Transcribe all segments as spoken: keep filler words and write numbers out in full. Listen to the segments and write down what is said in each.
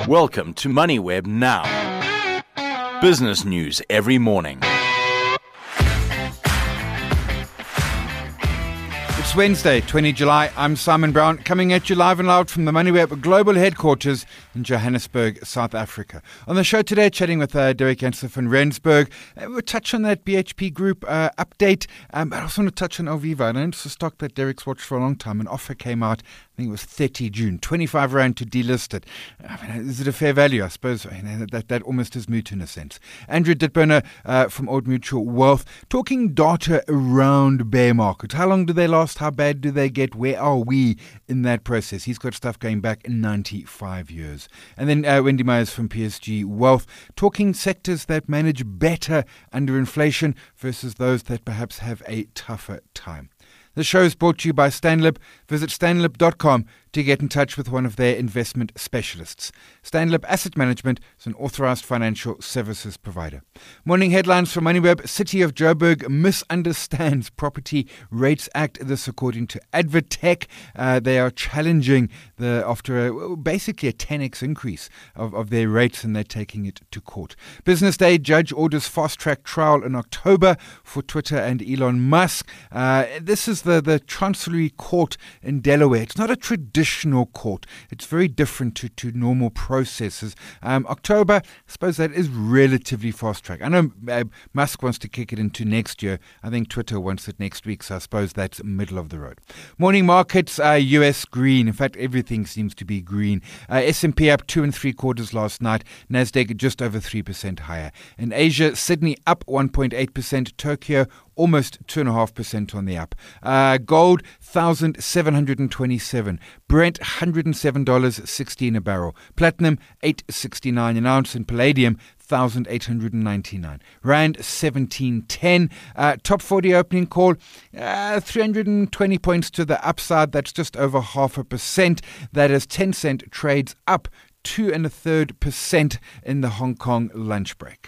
Welcome to MoneyWeb Now. Business news every morning. It's Wednesday, the twentieth of July. I'm Simon Brown, coming at you live and loud from the MoneyWeb global headquarters in Johannesburg, South Africa. On the show today, chatting with uh, Derek Jansen van Rensburg. Uh, we'll touch on that B H P Group uh, update. Um, I also want to touch on Alviva. I know it's a stock that Derek's watched for a long time. An offer came out, I think it was thirtieth of June, twenty-five rand to delist it. I mean, is it a fair value? I suppose you know, that, that almost is moot in a sense. Andrew Ditburner uh, from Old Mutual Wealth, talking data around bear markets. How long do they last? How bad do they get? Where are we in that process? He's got stuff going back ninety-five years. And then uh, Wendy Myers from P S G Wealth, talking sectors that manage better under inflation versus those that perhaps have a tougher time. The show is brought to you by Stanlib. Visit stanlib dot com to get in touch with one of their investment specialists. Stanlib Asset Management is an authorized financial services provider. Morning headlines from MoneyWeb. City of Joburg misunderstands Property Rates Act. This according to Advertech. Uh, they are challenging the after a, well, basically a ten x increase of, of their rates, and they're taking it to court. Business Day, judge orders fast-track trial in October for Twitter and Elon Musk. Uh, this is the, the Chancery Court in Delaware. It's not a traditional court. It's very different to, to normal processes. Um, October, I suppose that is relatively fast track. I know uh, Musk wants to kick it into next year. I think Twitter wants it next week, so I suppose that's middle of the road. Morning markets, uh, U S green. In fact, everything seems to be green. Uh, S and P up two and three quarters last night. Nasdaq just over three percent higher. In Asia, Sydney up one point eight percent. Tokyo almost two point five percent on the up. Uh, gold, one thousand seven hundred twenty-seven. Brent, one hundred seven dollars and sixteen cents a barrel. Platinum, eight sixty-nine an ounce. And palladium, one thousand eight hundred ninety-nine. Rand, seventeen ten. Uh, top forty opening call, uh, three hundred twenty points to the upside. That's just over half a percent. That is ten cent trades up two and a third percent in the Hong Kong lunch break.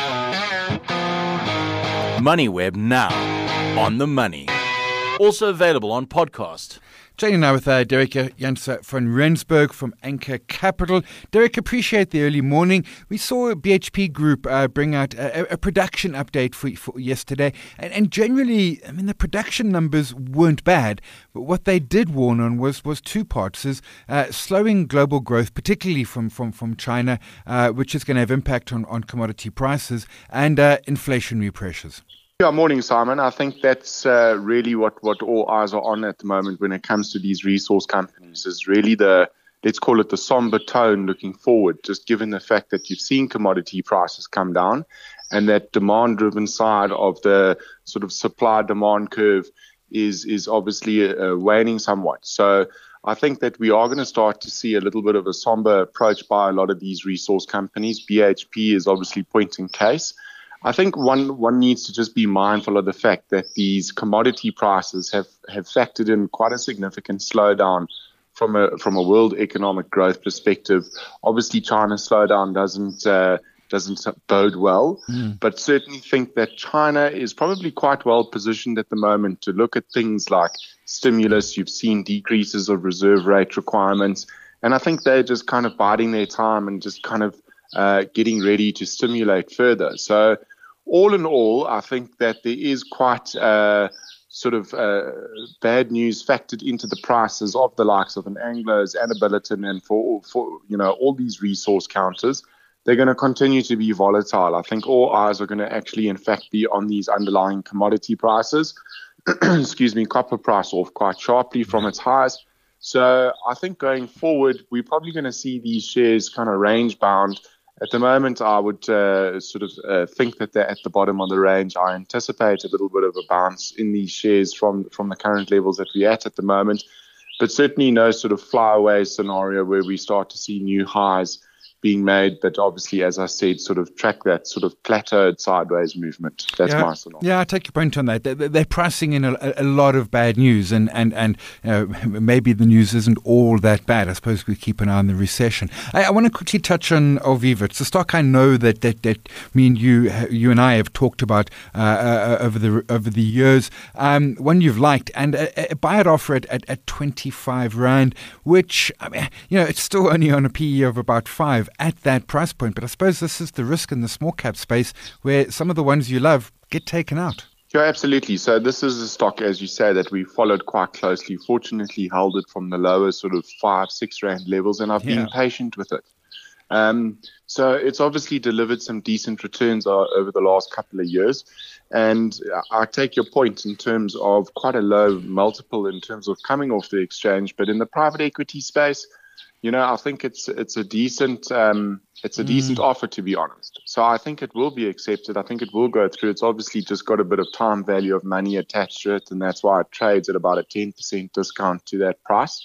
MoneyWeb Now, on the money. Also available on podcast. Chatting now with uh, Derek Jansen van Rensburg from Anchor Capital. Derek, appreciate the early morning. We saw B H P Group uh, bring out a, a production update for, for yesterday. And, and generally, I mean, the production numbers weren't bad. But what they did warn on was, was two parts. Is uh, slowing global growth, particularly from, from, from China, uh, which is going to have impact on, on commodity prices, and uh, inflationary pressures. Yeah, morning, Simon. I think that's uh, really what, what all eyes are on at the moment when it comes to these resource companies, is really the, let's call it the somber tone looking forward, just given the fact that you've seen commodity prices come down and that demand-driven side of the sort of supply-demand curve is, is obviously uh, waning somewhat. So I think that we are going to start to see a little bit of a somber approach by a lot of these resource companies. B H P is obviously point in case. I think one, one needs to just be mindful of the fact that these commodity prices have, have factored in quite a significant slowdown from a from a world economic growth perspective. Obviously, China's slowdown doesn't uh, doesn't bode well, mm. but certainly think that China is probably quite well positioned at the moment to look at things like stimulus. You've seen decreases of reserve rate requirements, and I think they're just kind of biding their time and just kind of uh, getting ready to stimulate further. So all in all, I think that there is quite uh, sort of uh, bad news factored into the prices of the likes of an Anglo's and a Billiton, and for, for you know all these resource counters. They're going to continue to be volatile. I think all eyes are going to actually, in fact, be on these underlying commodity prices. Excuse me, copper price off quite sharply from its highs. So I think going forward, we're probably going to see these shares kind of range bound. At the moment, I would uh, sort of uh, think that they're at the bottom of the range. I anticipate a little bit of a bounce in these shares from, from the current levels that we're at at the moment, but certainly no sort of flyaway scenario where we start to see new highs being made, but obviously, as I said, sort of track that sort of plateaued sideways movement. That's yeah, my synopsis. Yeah, I take your point on that. They're, they're pricing in a, a lot of bad news, and and and you know, maybe the news isn't all that bad. I suppose we keep an eye on the recession. I, I want to quickly touch on Oviva. It's a stock I know that that, that me and you you and I have talked about uh, uh, over the over the years. Um, one you've liked, and a, a buyout offer at, at, at twenty-five rand, which I mean, you know, it's still only on a P E of about five at that price point. But I suppose this is the risk in the small cap space where some of the ones you love get taken out. Yeah, absolutely. So this is a stock, as you say, that we followed quite closely. Fortunately, held it from the lower sort of five, six rand levels, and I've yeah. been patient with it. Um, so it's obviously delivered some decent returns uh, over the last couple of years. And I take your point in terms of quite a low multiple in terms of coming off the exchange. But in the private equity space, you know, I think it's it's a decent um, it's a mm. decent offer, to be honest. So I think it will be accepted. I think it will go through. It's obviously just got a bit of time value of money attached to it, and that's why it trades at about a ten percent discount to that price.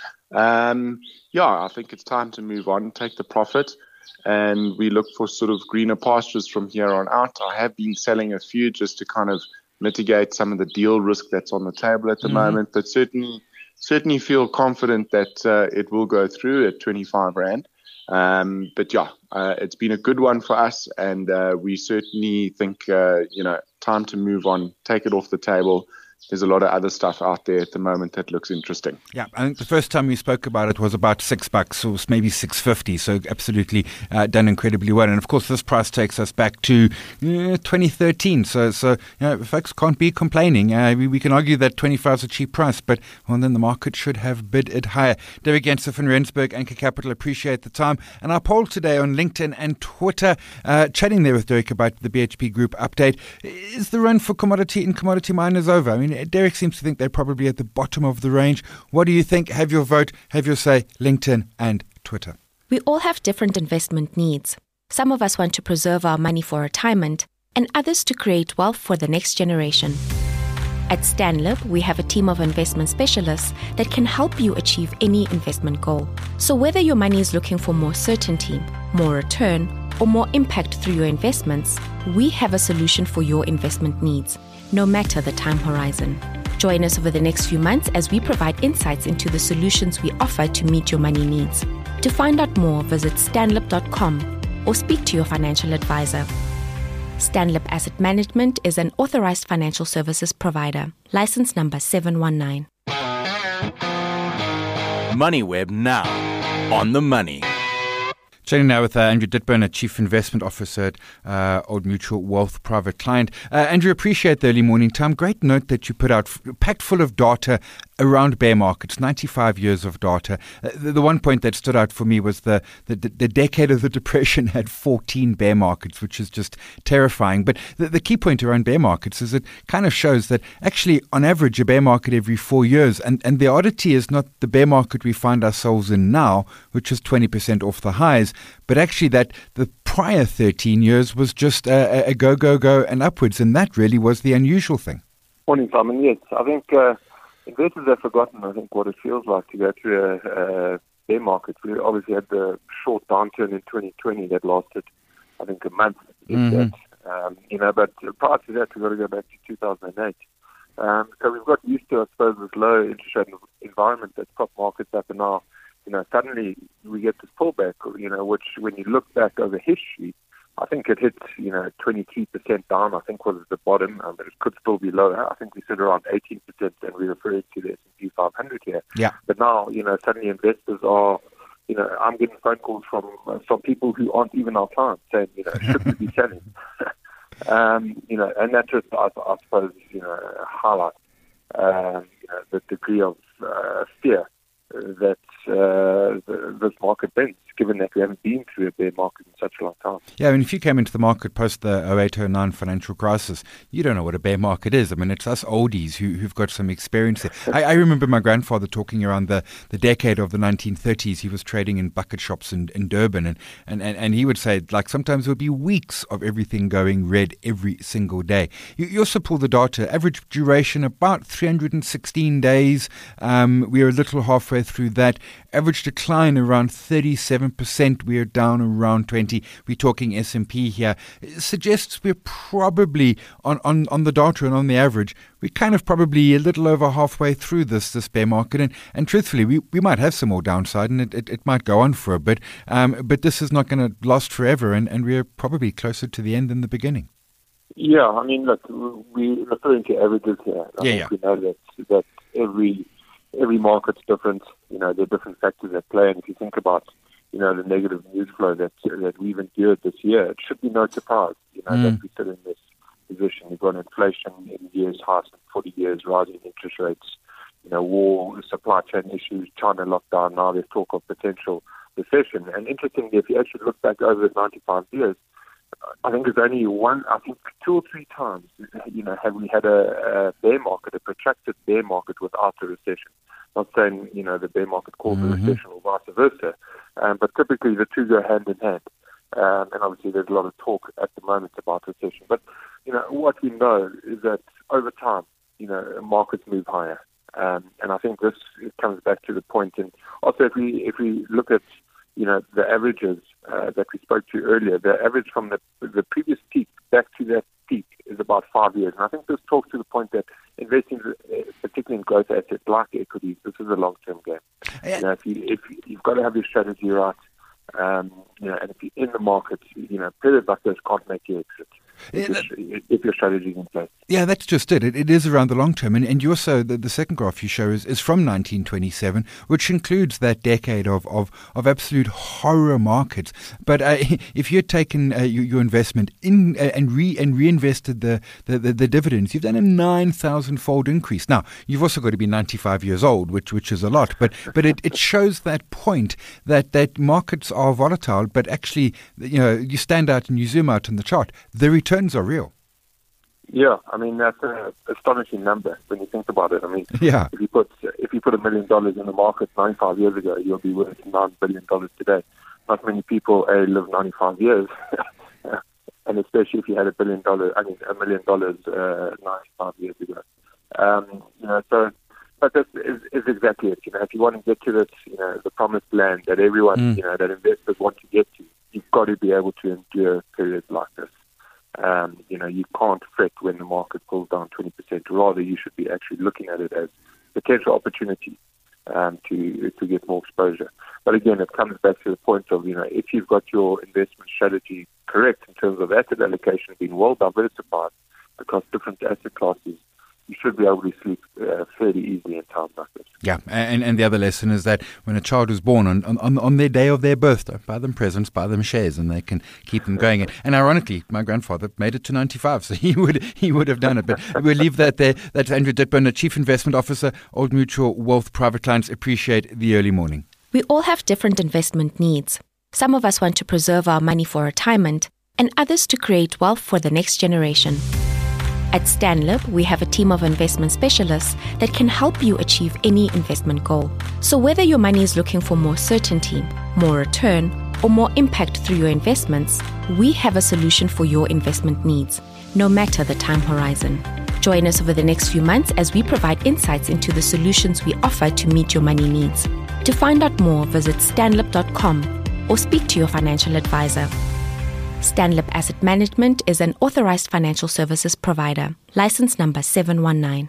Um, yeah, I think it's time to move on, take the profit, and we look for sort of greener pastures from here on out. I have been selling a few just to kind of mitigate some of the deal risk that's on the table at the mm. moment, but certainly. Certainly feel confident that uh, it will go through at twenty-five rand. Um, but yeah, uh, it's been a good one for us, and uh, we certainly think, uh, you know, time to move on, take it off the table. There's a lot of other stuff out there at the moment that looks interesting. Yeah, I think the first time we spoke about it was about six bucks or maybe six fifty. So absolutely uh, done incredibly well. And of course, this price takes us back to uh, twenty thirteen. So, so you know, folks can't be complaining. Uh, we, we can argue that twenty-five is a cheap price, but well, then the market should have bid it higher. Derek Genser van Rensburg, Anchor Capital, appreciate the time. And our poll today on LinkedIn and Twitter, uh, chatting there with Derek about the B H P Group update. Is the run for commodity and commodity miners over? I mean, Derek seems to think they're probably at the bottom of the range. What do you think? Have your vote, have your say, LinkedIn and Twitter. We all have different investment needs. Some of us want to preserve our money for retirement, and others to create wealth for the next generation. At Stanlib, we have a team of investment specialists that can help you achieve any investment goal. So whether your money is looking for more certainty, more return, or more impact through your investments, we have a solution for your investment needs, no matter the time horizon. Join us over the next few months as we provide insights into the solutions we offer to meet your money needs. To find out more, visit stanlib dot com or speak to your financial advisor. Stanlib Asset Management is an authorized financial services provider. License number seven one nine. MoneyWeb now. On the money. Chatting now with uh, Andrew Ditburn, a Chief Investment Officer at uh, Old Mutual Wealth Private Client. Uh, Andrew, appreciate the early morning time. Great note that you put out, f- packed full of data around bear markets, ninety-five years of data. Uh, the, the one point that stood out for me was the, the, the decade of the Depression had fourteen bear markets, which is just terrifying. But the, the key point around bear markets is it kind of shows that actually, on average, a bear market every four years. And, and the oddity is not the bear market we find ourselves in now, which is twenty percent off the highs, but actually that the prior thirteen years was just a, a go, go, go and upwards. And that really was the unusual thing. Morning, Simon. Yes, I think uh, investors have forgotten, I think, what it feels like to go through a, a bear market. We obviously had the short downturn in twenty twenty that lasted, I think, a month. Mm-hmm. That, um, you know, but prior to that, we've got to go back to two thousand eight. Um, so we've got used to, I suppose, this low interest rate environment that's propped markets up, and now, you know, suddenly we get this pullback, you know, which when you look back over history, I think it hit, you know, twenty-three percent down, I think was the bottom, um, but it could still be lower. I think we sit around eighteen percent, and we're referring to the S and P five hundred here. Yeah. But now, you know, suddenly investors are, you know, I'm getting phone calls from uh, from people who aren't even our clients saying, you know, should we be selling? um, you know, and that just, I, I suppose, you know, highlights, uh, you know, the degree of uh, fear that uh, the, this market brings, given that we haven't been through a bear market in such a long time. Yeah, I mean, if you came into the market post the oh eight oh nine financial crisis, you don't know what a bear market is. I mean, it's us oldies who, who've got some experience there. I, I remember my grandfather talking around the, the decade of the nineteen thirties. He was trading in bucket shops in, in Durban, and, and, and, and he would say, like, sometimes it would be weeks of everything going red every single day. You, you also pull the data, average duration about three hundred sixteen days. Um, we're a little halfway halfway through that. Average decline around thirty-seven percent. We're down around twenty. We're talking S and P here. It suggests we're probably on, on, on the data and on the average, we're kind of probably a little over halfway through this this bear market. And, and truthfully, we, we might have some more downside and it, it, it might go on for a bit. Um, but this is not going to last forever. And, and we're probably closer to the end than the beginning. Yeah, I mean, look, we're referring to averages here. I yeah, think yeah. we know that, that every every market's different. You know, there are different factors at play. And if you think about, you know, the negative news flow that that we've endured this year, it should be no surprise, you know, mm. that we sit in this position. We've got inflation in years highest in forty years, rising interest rates, you know, war, supply chain issues, China lockdown. Now there's talk of potential recession. And interestingly, if you actually look back over the ninety-five years, I think there's only one, I think two or three times, you know, have we had a, a bear market, a protracted bear market without a recession. Not saying, you know, the bear market caused mm-hmm. a recession or vice versa, um, but typically the two go hand in hand. Um, and obviously there's a lot of talk at the moment about recession. But, you know, what we know is that over time, you know, markets move higher. Um, and I think this it comes back to the point. And also if we if we look at, you know, the averages uh, that we spoke to earlier, the average from the the previous peak back to that peak is about five years. And I think this talks to the point that investing, particularly in growth assets like equities, this is a long-term game. Yeah. You know, if, you, if you've got to have your strategy right, um, you know, and if you're in the market, you know, periods like this can't make you exit. If, yeah, that, your, if your strategy is in place. Yeah, that's just it. It, it is around the long term. And, and you also, the, the second graph you show is, is from nineteen twenty-seven, which includes that decade of, of, of absolute horror markets. But uh, if you'd taken uh, your, your investment in uh, and re and reinvested the, the, the, the dividends, you've done a nine thousand fold increase. Now, you've also got to be ninety-five years old, which which is a lot. But but it, it shows that point that, that markets are volatile, but actually, you know, you stand out and you zoom out in the chart, the returns are real. Yeah, I mean that's an astonishing number when you think about it. I mean, yeah. if you put if you put a million dollars in the market ninety-five years ago, you'll be worth nine billion dollars today. Not many people a live ninety-five years, and especially if you had a billion dollars, I mean a million dollars uh, ninety-five years ago. Um, you know, so but this is, is exactly it. You know, if you want to get to this, you know, the promised land that everyone, mm. you know, that investors want to get to, you've got to be able to endure periods like this. Um, you know, you can't fret when the market pulls down twenty percent. Rather, you should be actually looking at it as potential opportunity um, to to get more exposure. But again, it comes back to the point of, you know, if you've got your investment strategy correct in terms of asset allocation being well diversified across different asset classes, you should be able to sleep uh, fairly easily in times like this. Yeah, and and the other lesson is that when a child is born on, on, on their day of their birthday, buy them presents, buy them shares, and they can keep them going. And, and ironically, my grandfather made it to ninety-five, so he would he would have done it. But we'll leave that there. That's Andrew Ditbourne, the Chief Investment Officer, Old Mutual Wealth Private Clients. Appreciate the early morning. We all have different investment needs. Some of us want to preserve our money for retirement, and others to create wealth for the next generation. At Stanlib, we have a team of investment specialists that can help you achieve any investment goal. So whether your money is looking for more certainty, more return, or more impact through your investments, we have a solution for your investment needs, no matter the time horizon. Join us over the next few months as we provide insights into the solutions we offer to meet your money needs. To find out more, visit stanlib dot com or speak to your financial advisor. Stanlib Asset Management is an authorized financial services provider. License number seven one nine.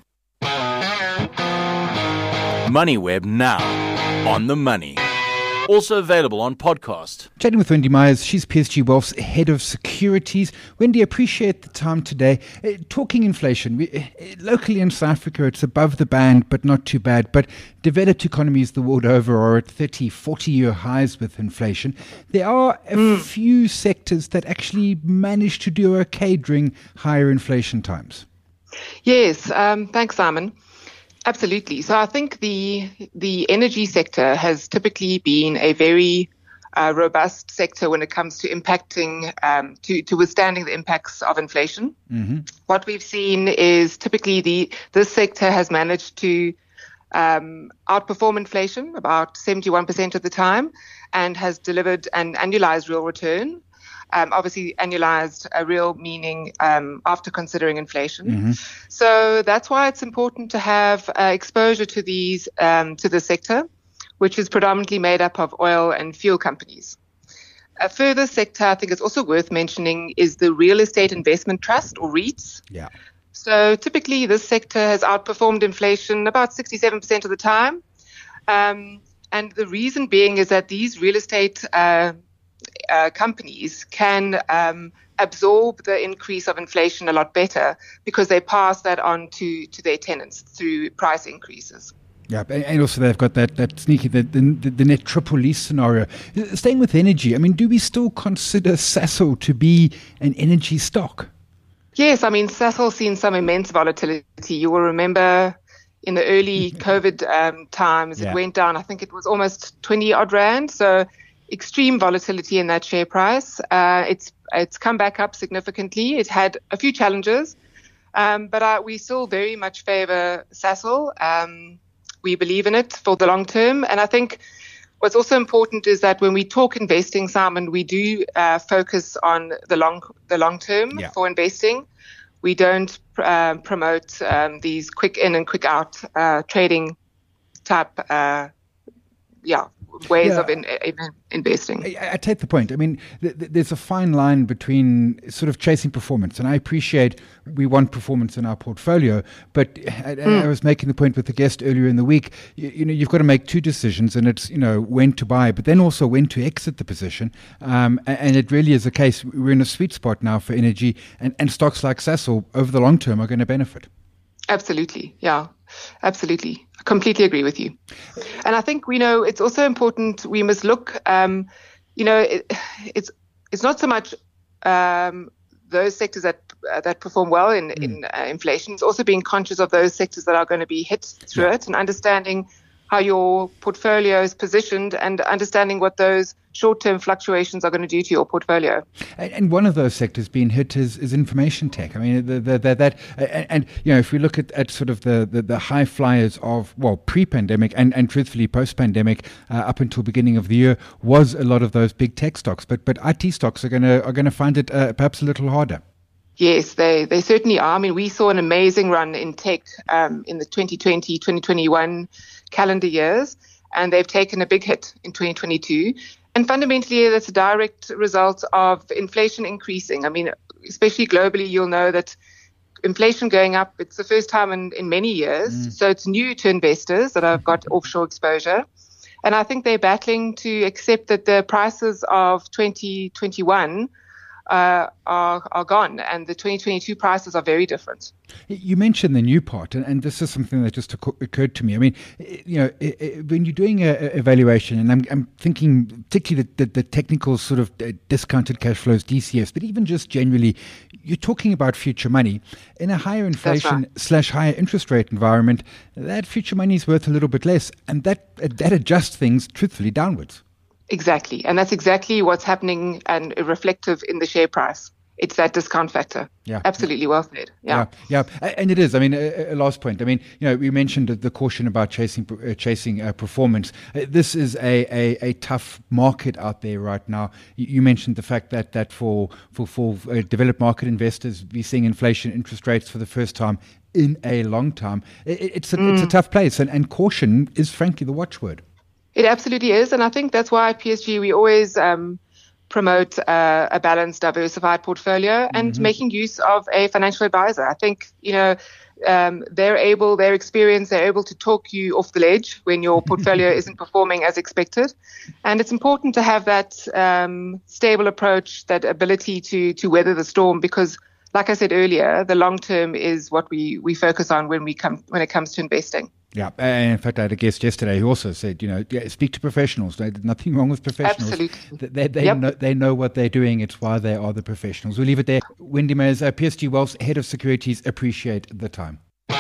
MoneyWeb now. On the money. Also available on podcast. Chatting with Wendy Myers, she's P S G Wealth's Head of Securities. Wendy, appreciate the time today. Uh, talking inflation, we, uh, locally in South Africa, it's above the band, but not too bad. But developed economies the world over are at thirty, forty-year highs with inflation. There are a mm. few sectors that actually manage to do okay during higher inflation times. Yes, um, thanks, Simon. Absolutely. So I think the the energy sector has typically been a very uh, robust sector when it comes to impacting, um, to, to withstanding the impacts of inflation. Mm-hmm. What we've seen is typically the this sector has managed to um, outperform inflation about seventy-one percent of the time and has delivered an annualized real return. Um, obviously, annualized a real meaning um, after considering inflation. Mm-hmm. So that's why it's important to have uh, exposure to these um, to the sector. which is predominantly made up of oil and fuel companies. A further sector I think it's also worth mentioning is the Real Estate Investment Trust, or REITs. Yeah. So typically this sector has outperformed inflation about sixty-seven percent of the time. Um, and the reason being is that these real estate uh, uh, companies can um, absorb the increase of inflation a lot better because they pass that on to, to their tenants through price increases. Yeah, and also they've got that, that sneaky, the, the, the net triple lease scenario. Staying with energy, I mean, do we still consider Sasol to be an energy stock? Yes, I mean, Sasol's seen some immense volatility. You will remember in the early COVID um, times, yeah. it went down, I think it was almost twenty odd rand. So extreme volatility in that share price. Uh, it's it's come back up significantly. It had a few challenges, um, but uh, we still very much favor Sasol. Um, we believe in it for the long term. And I think what's also important is that when we talk investing, Simon, we do uh, focus on the long the long term yeah. for investing. We don't uh, promote um, these quick in and quick out uh, trading type uh, yeah ways yeah. of in, in, investing. I, I take the point. I mean, th- th- there's a fine line between sort of chasing performance, and I appreciate we want performance in our portfolio, but I, mm. I was making the point with the guest earlier in the week, you, you know, you've got to make two decisions, and it's, you know, when to buy, but then also when to exit the position. Um, and, and it really is a case, we're in a sweet spot now for energy, and, and stocks like Sasol over the long term are going to benefit. Absolutely. Yeah, absolutely. I completely agree with you. And I think, we know, it's also important, we must look, um, you know, it, it's it's not so much um, those sectors that uh, that perform well in, mm. in uh, inflation. It's also being conscious of those sectors that are going to be hit through yeah. it, and understanding how your portfolio is positioned and understanding what those short-term fluctuations are going to do to your portfolio. And, and one of those sectors being hit is, is information tech. I mean, the, the, the, that and, and you know, if we look at, at sort of the, the, the high flyers of, well, pre-pandemic and, and truthfully post-pandemic, uh, up until beginning of the year, was a lot of those big tech stocks. But but I T stocks are going to are going to find it uh, perhaps a little harder. Yes, they, they certainly are. I mean, we saw an amazing run in tech um, in the twenty twenty, twenty twenty-one calendar years, and they've taken a big hit in twenty twenty-two. And fundamentally, that's a direct result of inflation increasing. I mean, especially globally, you'll know that inflation going up, it's the first time in, in many years. Mm. So it's new to investors that have got offshore exposure. And I think they're battling to accept that the prices of twenty twenty-one Uh, are are gone, and the twenty twenty-two prices are very different. You mentioned the new part, and, and this is something that just occurred to me. I mean, you know, when you're doing a, a evaluation, and I'm I'm thinking particularly the, the, the technical sort of discounted cash flows, D C Fs, but even just generally, you're talking about future money in a higher inflation right. slash higher interest rate environment. That future money is worth a little bit less, and that that adjusts things truthfully downwards. Exactly. And that's exactly what's happening and reflective in the share price. It's that discount factor. Yeah. Absolutely well said. Yeah. Yeah. yeah. And it is. I mean, a, a last point. I mean, you know, we mentioned the caution about chasing uh, chasing uh, performance. Uh, this is a, a, a tough market out there right now. You, you mentioned the fact that, that for, for, for uh, developed market investors, we're seeing inflation interest rates for the first time in a long time. It, it's, a, mm. it's a tough place. And, and caution is frankly the watchword. It absolutely is. And I think that's why at P S G we always um, promote uh, a balanced, diversified portfolio and mm-hmm. making use of a financial advisor. I think, you know, um, they're able, their experience, they're able to talk you off the ledge when your portfolio isn't performing as expected. And it's important to have that um, stable approach, that ability to to weather the storm, because like I said earlier, the long term is what we, we focus on when we come when it comes to investing. Yeah, and in fact, I had a guest yesterday who also said, you know, yeah, speak to professionals. There's nothing wrong with professionals. Absolutely. They, they, yep. know, they know what they're doing. It's why they are the professionals. We'll leave it there. Wendy Mears, uh, P S G Wealth's Head of Securities, appreciate the time.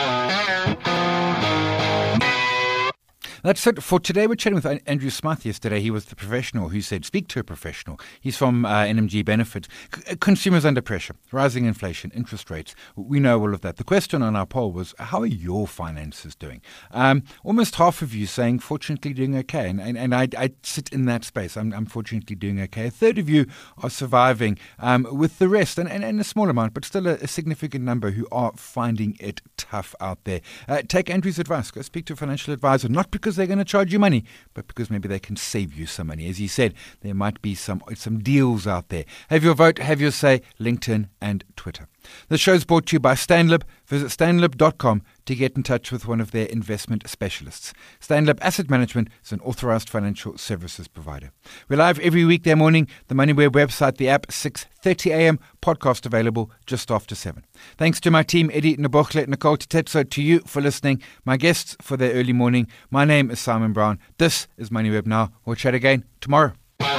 That's it for today. We're chatting with Andrew Smyth yesterday. He was the professional who said, speak to a professional. He's from uh, N M G Benefits. C- consumers under pressure, rising inflation, interest rates. We know all of that. The question on our poll was, how are your finances doing? Um, almost half of you saying, fortunately doing okay. And, and, and I, I sit in that space. I'm, I'm fortunately doing okay. A third of you are surviving um, with the rest, and, and, and a small amount, but still a, a significant number who are finding it tough out there. Uh, take Andrew's advice. Go speak to a financial advisor, not because because they're going to charge you money, but because maybe they can save you some money. As he said, there might be some some deals out there. Have your vote, have your say, LinkedIn and Twitter. The show's brought to you by Stanlib. Visit stanlib dot com to get in touch with one of their investment specialists. Stanlib Asset Management is an authorized financial services provider. We're live every weekday morning. The MoneyWeb website, the app, six thirty a.m. Podcast available just after seven. Thanks to my team, Eddie Nabokhle, Nicole Tetetso, to you for listening, my guests for their early morning. My name is Simon Brown. This is MoneyWeb Now. We'll chat again tomorrow.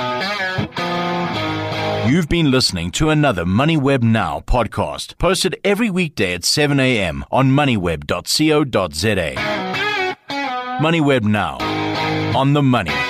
You've been listening to another MoneyWeb Now podcast, posted every weekday at seven a.m. on moneyweb dot co dot za. MoneyWeb Now, on the money.